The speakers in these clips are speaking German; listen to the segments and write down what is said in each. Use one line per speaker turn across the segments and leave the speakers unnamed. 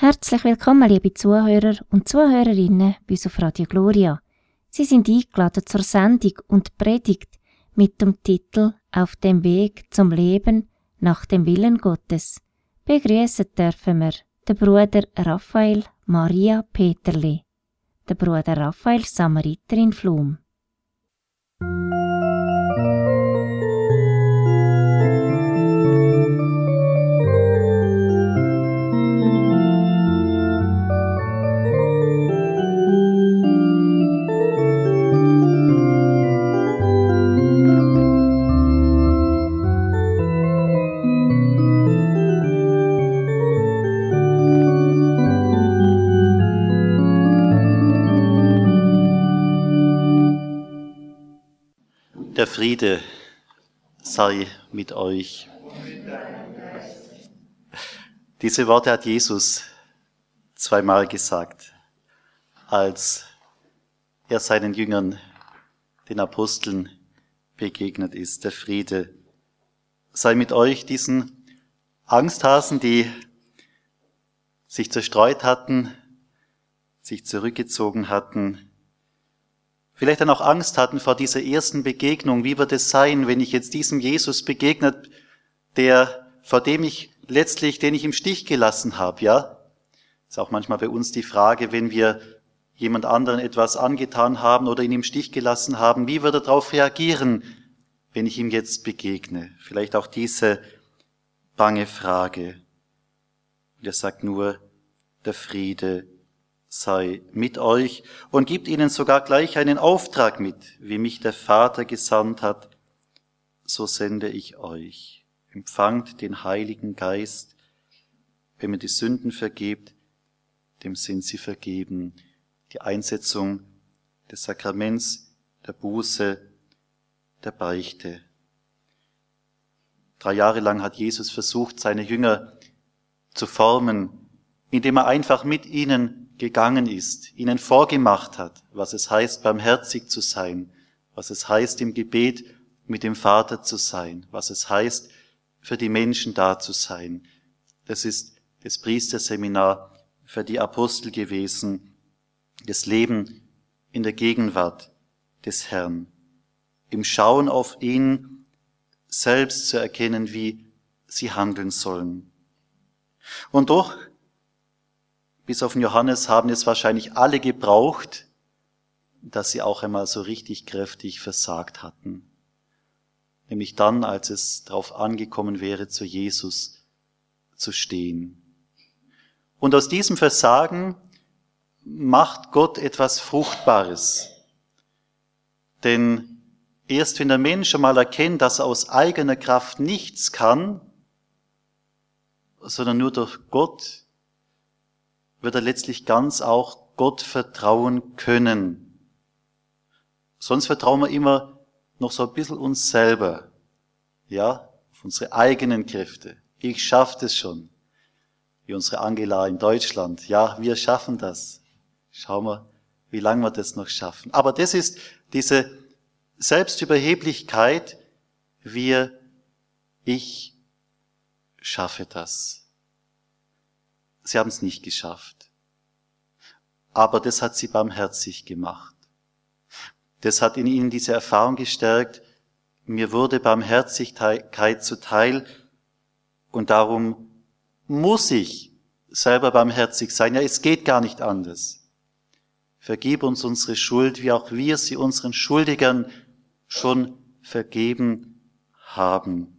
Herzlich willkommen, liebe Zuhörer und Zuhörerinnen bei uns auf Radio Gloria. Sie sind eingeladen zur Sendung und Predigt mit dem Titel «Auf dem Weg zum Leben nach dem Willen Gottes». Begrüßen dürfen wir den Bruder Raphael Maria Peterli, den Bruder Raphael Samariter in Flum.
Der Friede sei mit euch. Diese Worte hat Jesus zweimal gesagt, als er seinen Jüngern, den Aposteln, begegnet ist. Der Friede sei mit euch, diesen Angsthasen, die sich zerstreut hatten, sich zurückgezogen hatten, vielleicht dann auch Angst hatten vor dieser ersten Begegnung. Wie wird es sein, wenn ich jetzt diesem Jesus begegnet, den ich im Stich gelassen habe, ja? Ist auch manchmal bei uns die Frage, wenn wir jemand anderen etwas angetan haben oder ihn im Stich gelassen haben, wie wird er darauf reagieren, wenn ich ihm jetzt begegne? Vielleicht auch diese bange Frage. Und er sagt nur, der Friede sei mit euch und gibt ihnen sogar gleich einen Auftrag mit, wie mich der Vater gesandt hat, so sende ich euch. Empfangt den Heiligen Geist, wenn mir die Sünden vergebt, dem sind sie vergeben. Die Einsetzung des Sakraments, der Buße, der Beichte. 3 Jahre lang hat Jesus versucht, seine Jünger zu formen, indem er einfach mit ihnen gegangen ist, ihnen vorgemacht hat, was es heißt, barmherzig zu sein, was es heißt, im Gebet mit dem Vater zu sein, was es heißt, für die Menschen da zu sein. Das ist das Priesterseminar für die Apostel gewesen, das Leben in der Gegenwart des Herrn, im Schauen auf ihn selbst zu erkennen, wie sie handeln sollen. Und doch, bis auf den Johannes haben es wahrscheinlich alle gebraucht, dass sie auch einmal so richtig kräftig versagt hatten. Nämlich dann, als es darauf angekommen wäre, zu Jesus zu stehen. Und aus diesem Versagen macht Gott etwas Fruchtbares. Denn erst wenn der Mensch einmal erkennt, dass er aus eigener Kraft nichts kann, sondern nur durch Gott, wird er letztlich ganz auch Gott vertrauen können. Sonst vertrauen wir immer noch so ein bisschen uns selber, ja, auf unsere eigenen Kräfte. Ich schaffe das schon. Wie unsere Angela in Deutschland. Ja, wir schaffen das. Schauen wir, wie lange wir das noch schaffen. Aber das ist diese Selbstüberheblichkeit, ich schaffe das. Sie haben es nicht geschafft. Aber das hat sie barmherzig gemacht. Das hat in ihnen diese Erfahrung gestärkt, mir wurde Barmherzigkeit zuteil und darum muss ich selber barmherzig sein. Ja, es geht gar nicht anders. Vergib uns unsere Schuld, wie auch wir sie unseren Schuldigern schon vergeben haben.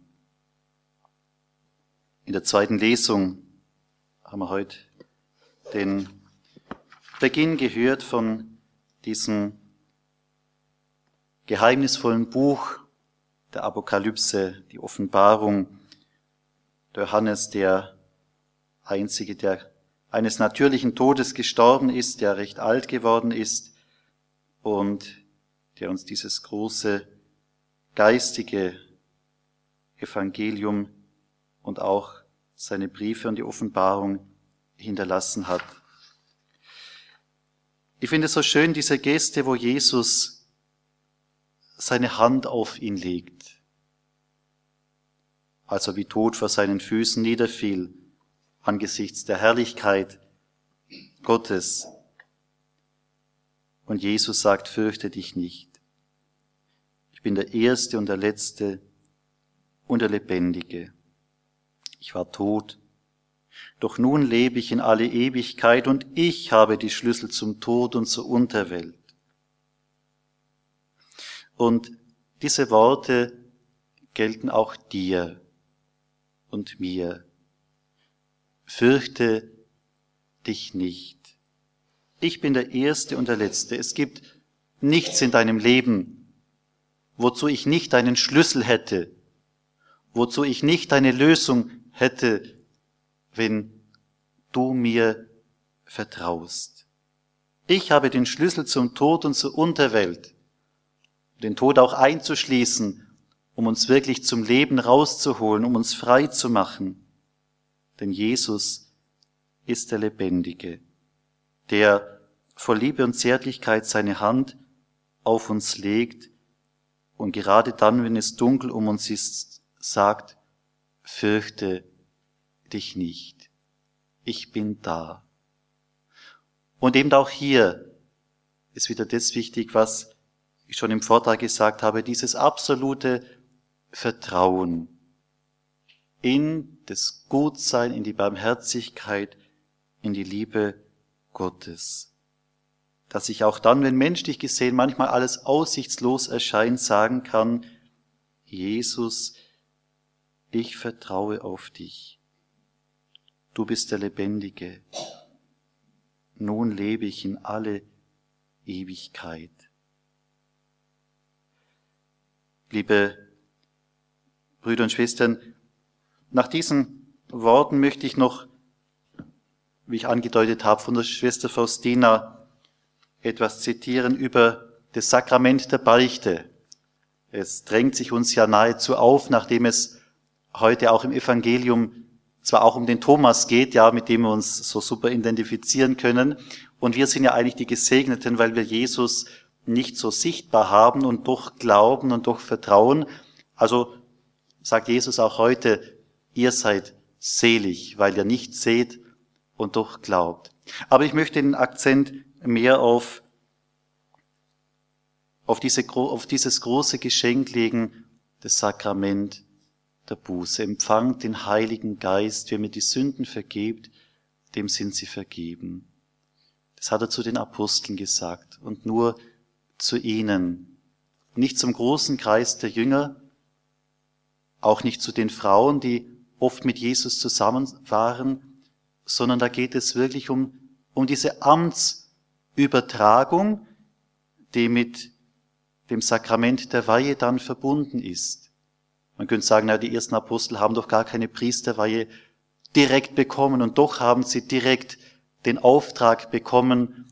In der zweiten Lesung haben wir heute den Beginn gehört von diesem geheimnisvollen Buch der Apokalypse, die Offenbarung. Der Johannes, der Einzige, der eines natürlichen Todes gestorben ist, der recht alt geworden ist und der uns dieses große geistige Evangelium und auch seine Briefe und die Offenbarung hinterlassen hat. Ich finde es so schön, diese Geste, wo Jesus seine Hand auf ihn legt, als er wie tot vor seinen Füßen niederfiel, angesichts der Herrlichkeit Gottes. Und Jesus sagt, fürchte dich nicht. Ich bin der Erste und der Letzte und der Lebendige. Ich war tot, doch nun lebe ich in alle Ewigkeit und ich habe die Schlüssel zum Tod und zur Unterwelt. Und diese Worte gelten auch dir und mir. Fürchte dich nicht. Ich bin der Erste und der Letzte. Es gibt nichts in deinem Leben, wozu ich nicht einen Schlüssel hätte, wozu ich nicht eine Lösung hätte, wenn du mir vertraust. Ich habe den Schlüssel zum Tod und zur Unterwelt, den Tod auch einzuschließen, um uns wirklich zum Leben rauszuholen, um uns frei zu machen. Denn Jesus ist der Lebendige, der voll Liebe und Zärtlichkeit seine Hand auf uns legt und gerade dann, wenn es dunkel um uns ist, sagt, fürchte dich nicht. Ich bin da. Und eben auch hier ist wieder das wichtig, was ich schon im Vortrag gesagt habe, dieses absolute Vertrauen in das Gutsein, in die Barmherzigkeit, in die Liebe Gottes. Dass ich auch dann, wenn menschlich gesehen manchmal alles aussichtslos erscheint, sagen kann, Jesus, ich vertraue auf dich. Du bist der Lebendige. Nun lebe ich in alle Ewigkeit. Liebe Brüder und Schwestern, nach diesen Worten möchte ich noch, wie ich angedeutet habe, von der Schwester Faustina etwas zitieren über das Sakrament der Beichte. Es drängt sich uns ja nahezu auf, nachdem es heute auch im Evangelium zwar auch um den Thomas geht, ja, mit dem wir uns so super identifizieren können. Und wir sind ja eigentlich die Gesegneten, weil wir Jesus nicht so sichtbar haben und doch glauben und doch vertrauen. Also sagt Jesus auch heute, ihr seid selig, weil ihr nicht seht und doch glaubt. Aber ich möchte den Akzent mehr auf dieses große Geschenk legen, das Sakrament der Buße. Empfangt den Heiligen Geist, wer mir die Sünden vergibt, dem sind sie vergeben. Das hat er zu den Aposteln gesagt und nur zu ihnen. Nicht zum großen Kreis der Jünger, auch nicht zu den Frauen, die oft mit Jesus zusammen waren, sondern da geht es wirklich um diese Amtsübertragung, die mit dem Sakrament der Weihe dann verbunden ist. Man könnte sagen, na, die ersten Apostel haben doch gar keine Priesterweihe direkt bekommen und doch haben sie direkt den Auftrag bekommen,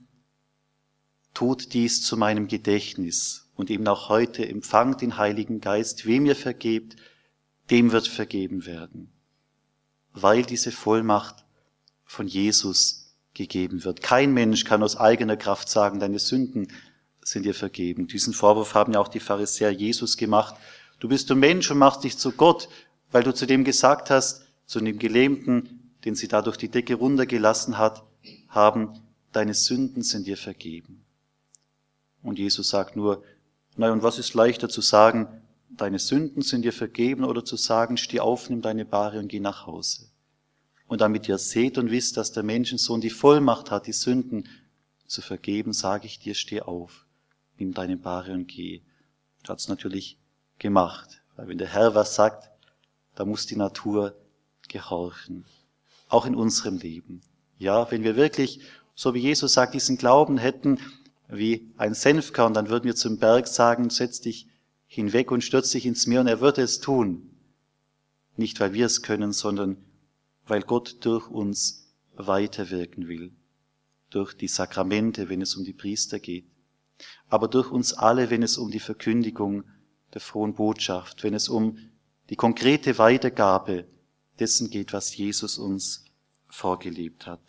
tut dies zu meinem Gedächtnis. Und eben auch heute empfangt den Heiligen Geist, wem ihr vergebt, dem wird vergeben werden. Weil diese Vollmacht von Jesus gegeben wird. Kein Mensch kann aus eigener Kraft sagen, deine Sünden sind dir vergeben. Diesen Vorwurf haben ja auch die Pharisäer Jesus gemacht. Du bist ein Mensch und machst dich zu Gott, weil du zu dem gesagt hast, zu dem Gelähmten, den sie da durch die Decke runtergelassen haben, deine Sünden sind dir vergeben. Und Jesus sagt nur, na und was ist leichter zu sagen, deine Sünden sind dir vergeben oder zu sagen, steh auf, nimm deine Bahre und geh nach Hause. Und damit ihr seht und wisst, dass der Menschensohn die Vollmacht hat, die Sünden zu vergeben, sage ich dir, steh auf, nimm deine Bahre und geh. Das hat's natürlich gemacht. Weil wenn der Herr was sagt, da muss die Natur gehorchen. Auch in unserem Leben. Ja, wenn wir wirklich, so wie Jesus sagt, diesen Glauben hätten, wie ein Senfkorn, dann würden wir zum Berg sagen, setz dich hinweg und stürz dich ins Meer und er würde es tun. Nicht, weil wir es können, sondern weil Gott durch uns weiterwirken will. Durch die Sakramente, wenn es um die Priester geht. Aber durch uns alle, wenn es um die Verkündigung der frohen Botschaft, wenn es um die konkrete Weitergabe dessen geht, was Jesus uns vorgelebt hat.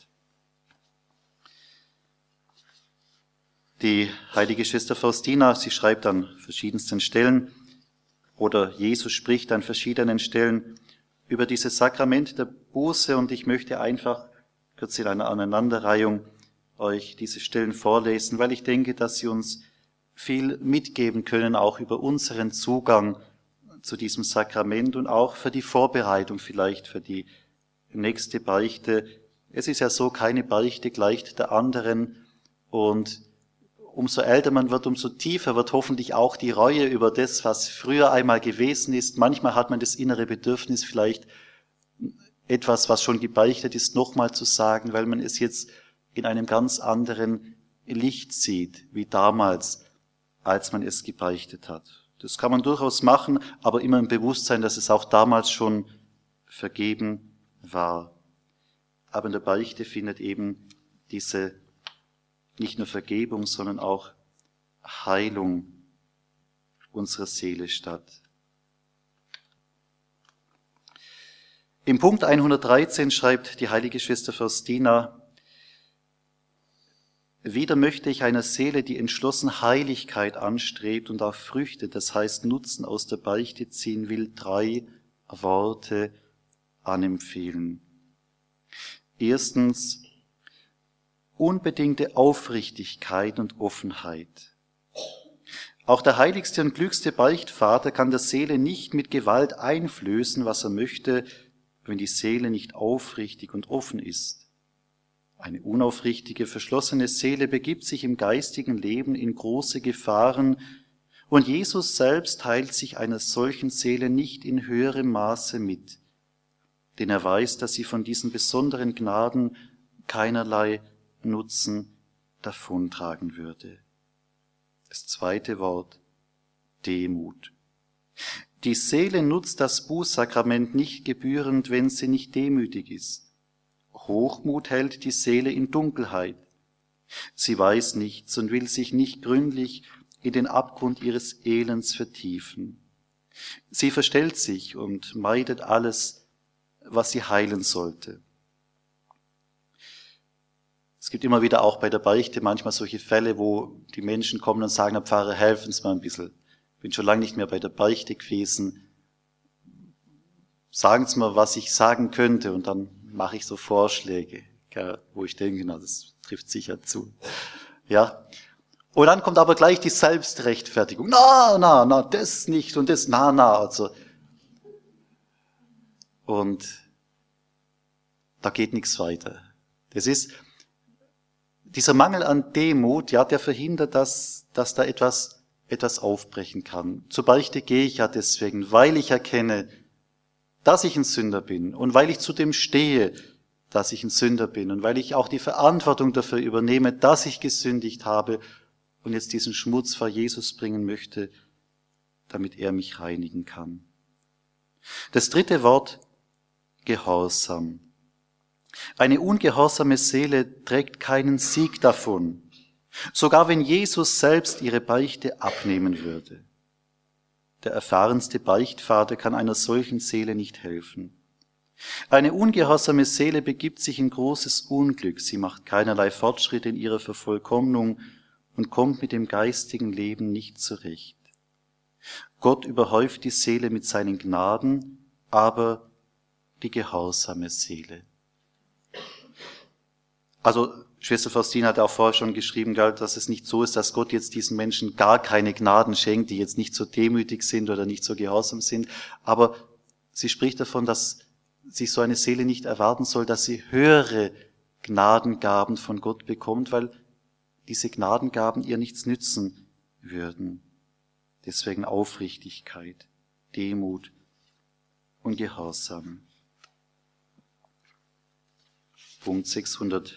Die heilige Schwester Faustina, sie schreibt an verschiedensten Stellen, oder Jesus spricht an verschiedenen Stellen über dieses Sakrament der Buße, und ich möchte einfach kurz in einer Aneinanderreihung euch diese Stellen vorlesen, weil ich denke, dass sie uns viel mitgeben können, auch über unseren Zugang zu diesem Sakrament und auch für die Vorbereitung vielleicht für die nächste Beichte. Es ist ja so, keine Beichte gleicht der anderen, und umso älter man wird, umso tiefer wird hoffentlich auch die Reue über das, was früher einmal gewesen ist. Manchmal hat man das innere Bedürfnis, vielleicht etwas, was schon gebeichtet ist, nochmal zu sagen, weil man es jetzt in einem ganz anderen Licht sieht, wie damals, als man es gebeichtet hat. Das kann man durchaus machen, aber immer im Bewusstsein, dass es auch damals schon vergeben war. Aber in der Beichte findet eben diese nicht nur Vergebung, sondern auch Heilung unserer Seele statt. Im Punkt 113 schreibt die heilige Schwester Faustina: Wieder möchte ich einer Seele, die entschlossen Heiligkeit anstrebt und auch Früchte, das heißt Nutzen aus der Beichte ziehen will, 3 Worte anempfehlen. Erstens, unbedingte Aufrichtigkeit und Offenheit. Auch der heiligste und klügste Beichtvater kann der Seele nicht mit Gewalt einflößen, was er möchte, wenn die Seele nicht aufrichtig und offen ist. Eine unaufrichtige, verschlossene Seele begibt sich im geistigen Leben in große Gefahren, und Jesus selbst teilt sich einer solchen Seele nicht in höherem Maße mit, denn er weiß, dass sie von diesen besonderen Gnaden keinerlei Nutzen davontragen würde. Das zweite Wort: Demut. Die Seele nutzt das Bußsakrament nicht gebührend, wenn sie nicht demütig ist. Hochmut hält die Seele in Dunkelheit. Sie weiß nichts und will sich nicht gründlich in den Abgrund ihres Elends vertiefen. Sie verstellt sich und meidet alles, was sie heilen sollte. Es gibt immer wieder auch bei der Beichte manchmal solche Fälle, wo die Menschen kommen und sagen: Herr Pfarrer, helfen Sie mir ein bisschen. Ich bin schon lange nicht mehr bei der Beichte gewesen. Sagen Sie mir, was ich sagen könnte, und dann mache ich so Vorschläge, wo ich denke, na, das trifft sicher zu. Ja. Und dann kommt aber gleich die Selbstrechtfertigung. Na, das nicht und das, also. Und da geht nichts weiter. Das ist dieser Mangel an Demut, ja, der verhindert, dass da etwas aufbrechen kann. Zur Beichte gehe ich ja deswegen, weil ich erkenne, dass ich ein Sünder bin und weil ich zu dem stehe, dass ich ein Sünder bin und weil ich auch die Verantwortung dafür übernehme, dass ich gesündigt habe und jetzt diesen Schmutz vor Jesus bringen möchte, damit er mich reinigen kann. Das dritte Wort: Gehorsam. Eine ungehorsame Seele trägt keinen Sieg davon, sogar wenn Jesus selbst ihre Beichte abnehmen würde. Der erfahrenste Beichtvater kann einer solchen Seele nicht helfen. Eine ungehorsame Seele begibt sich in großes Unglück, sie macht keinerlei Fortschritte in ihrer Vervollkommnung und kommt mit dem geistigen Leben nicht zurecht. Gott überhäuft die Seele mit seinen Gnaden, aber die gehorsame Seele. Also Schwester Faustina hat auch vorher schon geschrieben, dass es nicht so ist, dass Gott jetzt diesen Menschen gar keine Gnaden schenkt, die jetzt nicht so demütig sind oder nicht so gehorsam sind. Aber sie spricht davon, dass sich so eine Seele nicht erwarten soll, dass sie höhere Gnadengaben von Gott bekommt, weil diese Gnadengaben ihr nichts nützen würden. Deswegen Aufrichtigkeit, Demut und Gehorsam. Punkt 602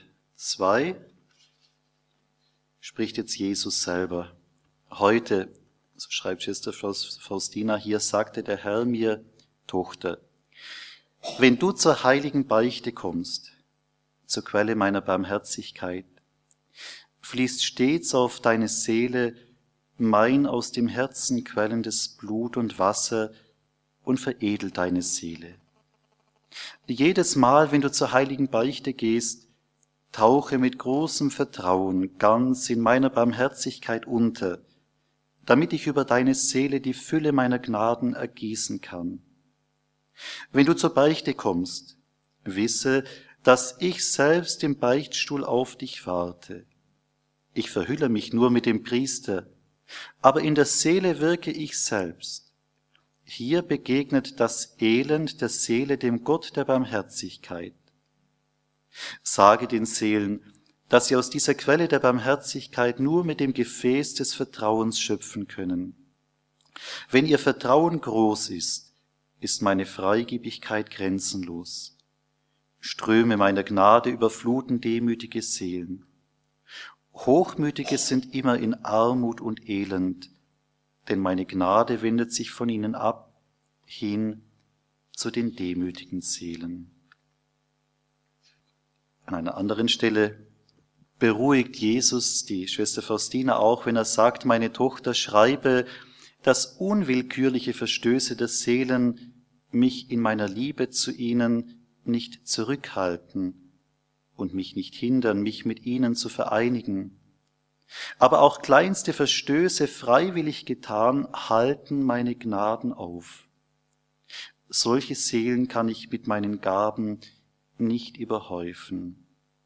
spricht jetzt Jesus selber. Heute, so schreibt Schwester Faustina, hier sagte der Herr mir: Tochter, wenn du zur heiligen Beichte kommst, zur Quelle meiner Barmherzigkeit, fließt stets auf deine Seele mein aus dem Herzen quellendes Blut und Wasser und veredelt deine Seele. Jedes Mal, wenn du zur heiligen Beichte gehst, tauche mit großem Vertrauen ganz in meiner Barmherzigkeit unter, damit ich über deine Seele die Fülle meiner Gnaden ergießen kann. Wenn du zur Beichte kommst, wisse, dass ich selbst im Beichtstuhl auf dich warte. Ich verhülle mich nur mit dem Priester, aber in der Seele wirke ich selbst. Hier begegnet das Elend der Seele dem Gott der Barmherzigkeit. Sage den Seelen, dass sie aus dieser Quelle der Barmherzigkeit nur mit dem Gefäß des Vertrauens schöpfen können. Wenn ihr Vertrauen groß ist, ist meine Freigebigkeit grenzenlos. Ströme meiner Gnade überfluten demütige Seelen. Hochmütige sind immer in Armut und Elend, denn meine Gnade wendet sich von ihnen ab, hin zu den demütigen Seelen. An einer anderen Stelle beruhigt Jesus die Schwester Faustina auch, wenn er sagt, meine Tochter, schreibe, dass unwillkürliche Verstöße der Seelen mich in meiner Liebe zu ihnen nicht zurückhalten und mich nicht hindern, mich mit ihnen zu vereinigen. Aber auch kleinste Verstöße freiwillig getan, halten meine Gnaden auf. Solche Seelen kann ich mit meinen Gaben nicht überhäufen.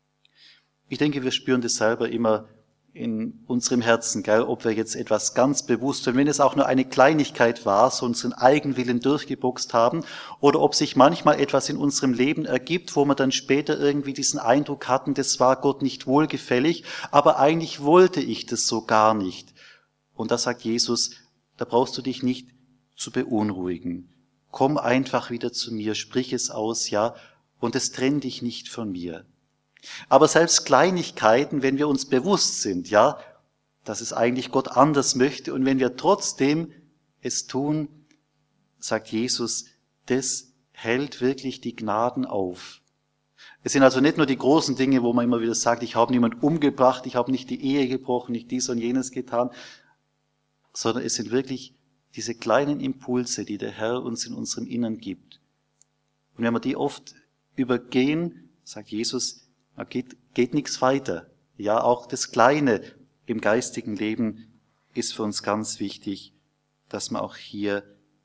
Ich denke, wir spüren das selber immer in unserem Herzen, gell, ob wir jetzt etwas ganz bewusst, und wenn es auch nur eine Kleinigkeit war, so unseren Eigenwillen durchgeboxt haben, oder ob sich manchmal etwas in unserem Leben ergibt, wo wir dann später irgendwie diesen Eindruck hatten, das war Gott nicht wohlgefällig, aber eigentlich wollte ich das so gar nicht. Und da sagt Jesus, da brauchst du dich nicht zu beunruhigen. Komm einfach wieder zu mir, sprich es aus, ja, und es trennt dich nicht von mir. Aber selbst Kleinigkeiten, wenn wir uns bewusst sind, ja, dass es eigentlich Gott anders möchte, und wenn wir trotzdem es tun, sagt Jesus, das hält wirklich die Gnaden auf. Es sind also nicht nur die großen Dinge, wo man immer wieder sagt, ich habe niemanden umgebracht, ich habe nicht die Ehe gebrochen, nicht dies und jenes getan, sondern es sind wirklich diese kleinen Impulse, die der Herr uns in unserem Innern gibt. Und wenn wir die oft übergehen, sagt Jesus, da geht nichts weiter. Ja, auch das Kleine im geistigen Leben ist für uns ganz wichtig, dass man auch hier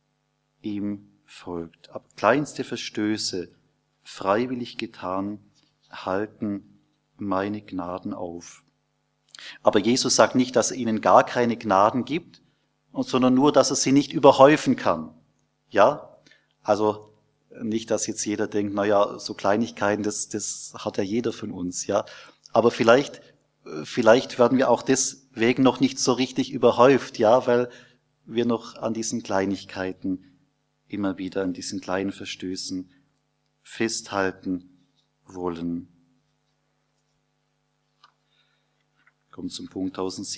ihm folgt. Aber kleinste Verstöße, freiwillig getan, halten meine Gnaden auf. Aber Jesus sagt nicht, dass er ihnen gar keine Gnaden gibt, sondern nur, dass er sie nicht überhäufen kann. Ja, also nicht, dass jetzt jeder denkt, na ja, so Kleinigkeiten, das hat ja jeder von uns, ja. Aber vielleicht werden wir auch deswegen noch nicht so richtig überhäuft, ja, weil wir noch an diesen Kleinigkeiten immer wieder, an diesen kleinen Verstößen festhalten wollen. Kommt zum Punkt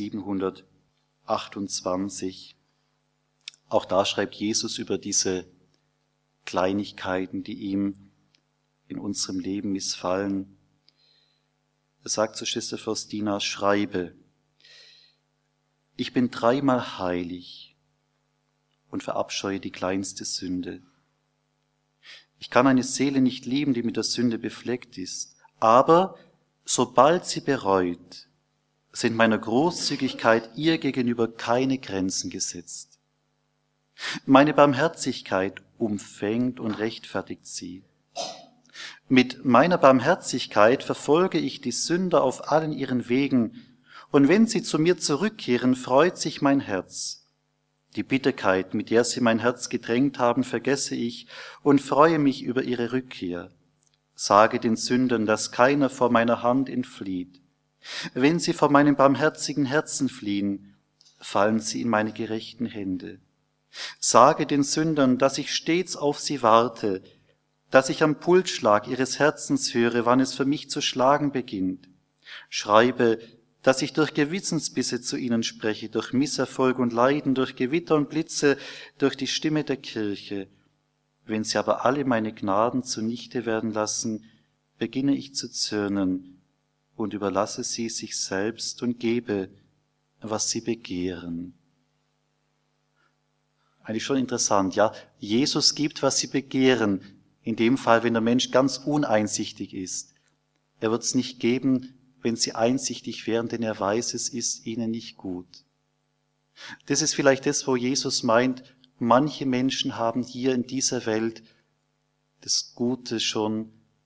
1728. Auch da schreibt Jesus über diese Kleinigkeiten, die ihm in unserem Leben missfallen. Er sagt zu Schwester Faustina, schreibe, ich bin 3-mal heilig und verabscheue die kleinste Sünde. Ich kann eine Seele nicht lieben, die mit der Sünde befleckt ist, aber sobald sie bereut, sind meiner Großzügigkeit ihr gegenüber keine Grenzen gesetzt. Meine Barmherzigkeit umfängt und rechtfertigt sie. Mit meiner Barmherzigkeit verfolge ich die Sünder auf allen ihren Wegen, und wenn sie zu mir zurückkehren, freut sich mein Herz. Die Bitterkeit, mit der sie mein Herz gedrängt haben, vergesse ich und freue mich über ihre Rückkehr. Sage den Sündern, dass keiner vor meiner Hand entflieht. Wenn sie vor meinem barmherzigen Herzen fliehen, fallen sie in meine gerechten Hände. Sage den Sündern, dass ich stets auf sie warte, dass ich am Pulsschlag ihres Herzens höre, wann es für mich zu schlagen beginnt. Schreibe, dass ich durch Gewissensbisse zu ihnen spreche, durch Misserfolg und Leiden, durch Gewitter und Blitze, durch die Stimme der Kirche. Wenn sie aber alle meine Gnaden zunichte werden lassen, beginne ich zu zürnen und überlasse sie sich selbst und gebe, was sie begehren. Eigentlich schon interessant, ja. Jesus gibt, was sie begehren. In dem Fall, wenn der Mensch ganz uneinsichtig ist. Er wird es nicht geben, wenn sie einsichtig wären, denn er weiß, es ist ihnen nicht gut. Das ist vielleicht das, wo Jesus meint, manche Menschen haben hier in dieser Welt das Gute schon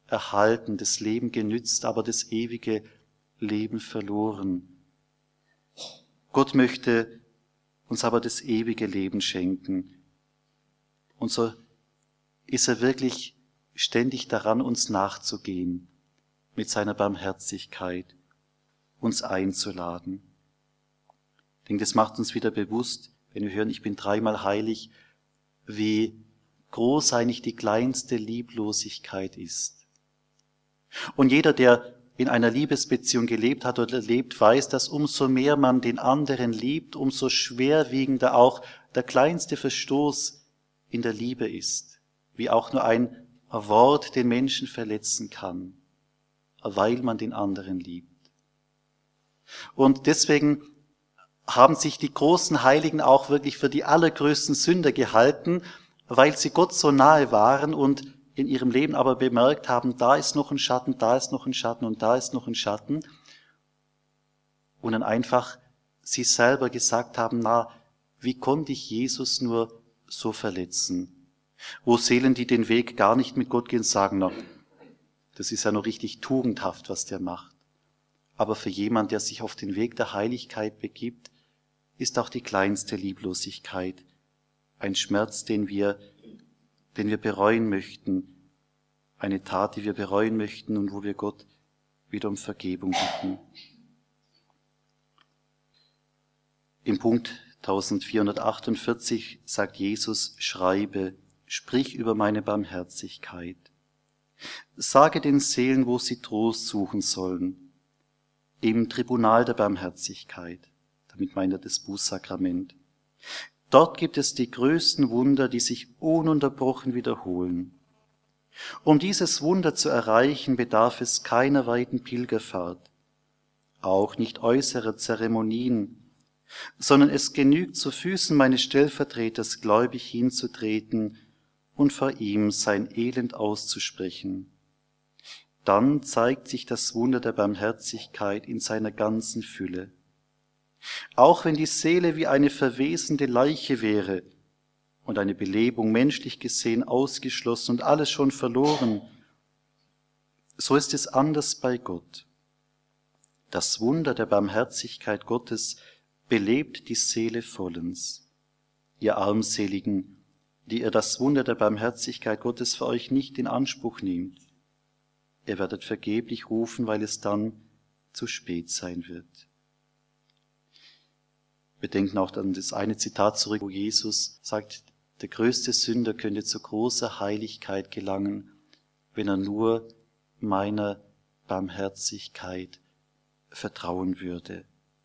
erhalten, das Leben genützt, aber das ewige Leben verloren. Gott möchte uns aber das ewige Leben schenken. Und so ist er wirklich ständig daran, uns nachzugehen, mit seiner Barmherzigkeit, uns einzuladen. Ich denke, das macht uns wieder bewusst, wenn wir hören, ich bin dreimal heilig, wie groß eigentlich die kleinste Lieblosigkeit ist. Und jeder, der in einer Liebesbeziehung gelebt hat oder lebt, weiß, dass umso mehr man den anderen liebt, umso schwerwiegender auch der kleinste Verstoß in der Liebe ist, wie auch nur ein Wort den Menschen verletzen kann, weil man den anderen liebt. Und deswegen haben sich die großen Heiligen auch wirklich für die allergrößten Sünder gehalten, weil sie Gott so nahe waren und in ihrem Leben aber bemerkt haben, da ist noch ein Schatten, da ist noch ein Schatten und da ist noch ein Schatten. Und dann einfach sie selber gesagt haben, wie konnte ich Jesus nur so verletzen? Wo Seelen, die den Weg gar nicht mit Gott gehen, sagen, das ist ja noch richtig tugendhaft, was der macht. Aber für jemand, der sich auf den Weg der Heiligkeit begibt, ist auch die kleinste Lieblosigkeit ein Schmerz, den wir bereuen möchten, eine Tat, die wir bereuen möchten und wo wir Gott wieder um Vergebung bitten. Im Punkt 1448 sagt Jesus, schreibe, sprich über meine Barmherzigkeit. Sage den Seelen, wo sie Trost suchen sollen, im Tribunal der Barmherzigkeit, damit meint er das Bußsakrament. Dort gibt es die größten Wunder, die sich ununterbrochen wiederholen. Um dieses Wunder zu erreichen, bedarf es keiner weiten Pilgerfahrt, auch nicht äußerer Zeremonien, sondern es genügt, zu Füßen meines Stellvertreters gläubig hinzutreten und vor ihm sein Elend auszusprechen. Dann zeigt sich das Wunder der Barmherzigkeit in seiner ganzen Fülle. Auch wenn die Seele wie eine verwesende Leiche wäre und eine Belebung menschlich gesehen ausgeschlossen und alles schon verloren, so ist es anders bei Gott. Das Wunder der Barmherzigkeit Gottes belebt die Seele vollends. Ihr Armseligen, die ihr das Wunder der Barmherzigkeit Gottes für euch nicht in Anspruch nehmt, ihr werdet vergeblich rufen, weil es dann zu spät sein wird. Wir denken auch an das eine Zitat zurück, wo Jesus sagt, der größte Sünder könnte zu großer Heiligkeit gelangen, wenn er nur meiner Barmherzigkeit vertrauen würde.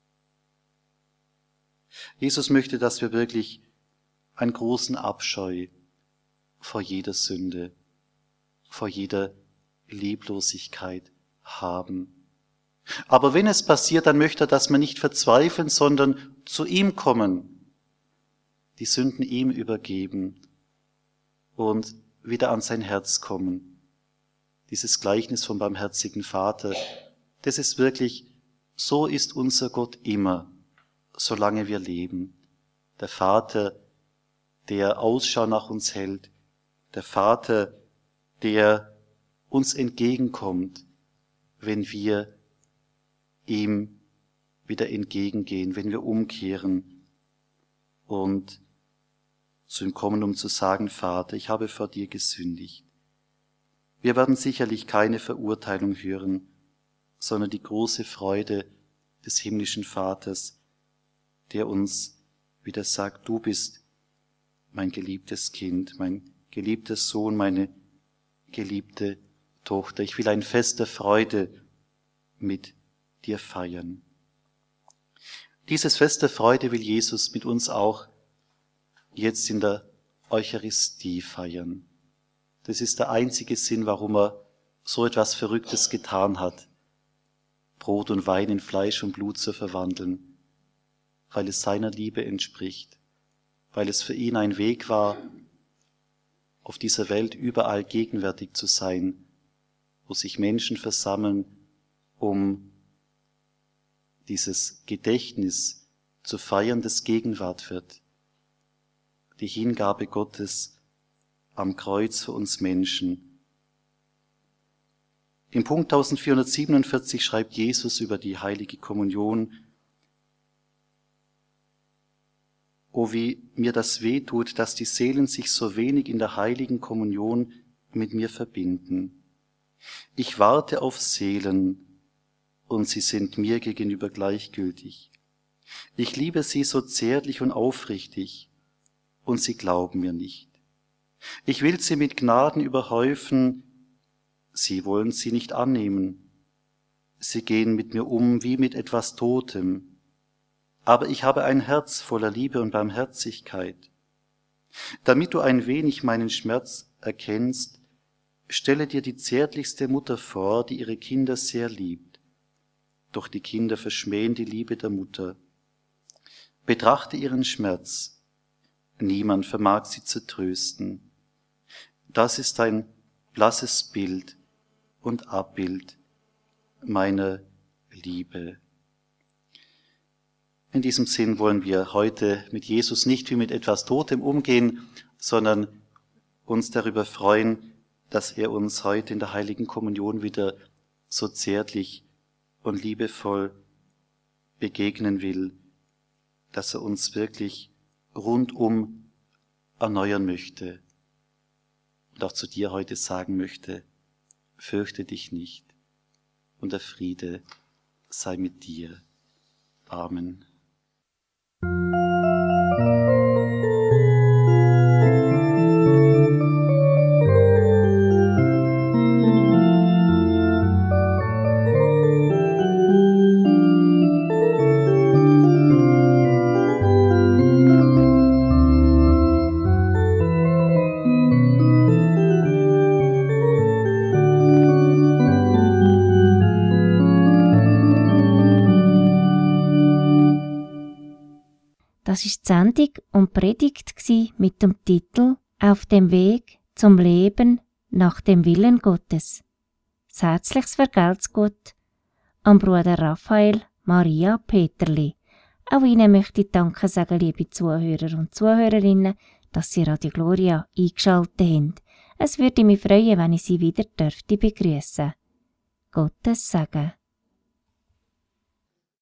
Jesus möchte, dass wir wirklich einen großen Abscheu vor jeder Sünde, vor jeder Lieblosigkeit haben. Aber wenn es passiert, dann möchte er, dass wir nicht verzweifeln, sondern zu ihm kommen, die Sünden ihm übergeben und wieder an sein Herz kommen. Dieses Gleichnis vom barmherzigen Vater, das ist wirklich, so ist unser Gott immer, solange wir leben. Der Vater, der Ausschau nach uns hält, der Vater, der uns entgegenkommt, wenn wir ihm wieder entgegengehen, wenn wir umkehren und zu ihm kommen, um zu sagen, Vater, ich habe vor dir gesündigt. Wir werden sicherlich keine Verurteilung hören, sondern die große Freude des himmlischen Vaters, der uns wieder sagt, du bist mein geliebtes Kind, mein geliebter Sohn, meine geliebte Tochter. Ich will ein Fest der Freude mit dir feiern. Dieses Fest der Freude will Jesus mit uns auch jetzt in der Eucharistie feiern. Das ist der einzige Sinn, warum er so etwas Verrücktes getan hat, Brot und Wein in Fleisch und Blut zu verwandeln, weil es seiner Liebe entspricht, weil es für ihn ein Weg war, auf dieser Welt überall gegenwärtig zu sein, wo sich Menschen versammeln, um dieses Gedächtnis zu feiern, das Gegenwart wird. Die Hingabe Gottes am Kreuz für uns Menschen. Im Punkt 1447 schreibt Jesus über die heilige Kommunion: O, wie mir das wehtut, dass die Seelen sich so wenig in der heiligen Kommunion mit mir verbinden. Ich warte auf Seelen, und sie sind mir gegenüber gleichgültig. Ich liebe sie so zärtlich und aufrichtig, und sie glauben mir nicht. Ich will sie mit Gnaden überhäufen, sie wollen sie nicht annehmen. Sie gehen mit mir um wie mit etwas Totem. Aber ich habe ein Herz voller Liebe und Barmherzigkeit. Damit du ein wenig meinen Schmerz erkennst, stelle dir die zärtlichste Mutter vor, die ihre Kinder sehr liebt. Doch die Kinder verschmähen die Liebe der Mutter. Betrachte ihren Schmerz. Niemand vermag sie zu trösten. Das ist ein blasses Bild und Abbild meiner Liebe. In diesem Sinn wollen wir heute mit Jesus nicht wie mit etwas Totem umgehen, sondern uns darüber freuen, dass er uns heute in der heiligen Kommunion wieder so zärtlich und liebevoll begegnen will, dass er uns wirklich rundum erneuern möchte und auch zu dir heute sagen möchte: Fürchte dich nicht und der Friede sei mit dir. Amen.
Das war die Sendung und Predigt mit dem Titel Auf dem Weg zum Leben nach dem Willen Gottes. Herzliches Vergelt's Gott am Bruder Raphael Maria Peterli. Auch Ihnen möchte ich Danke sagen, liebe Zuhörer und Zuhörerinnen, dass Sie Radio Gloria eingeschaltet haben. Es würde mich freuen, wenn ich Sie wieder begrüßen dürfte. Gottes Segen.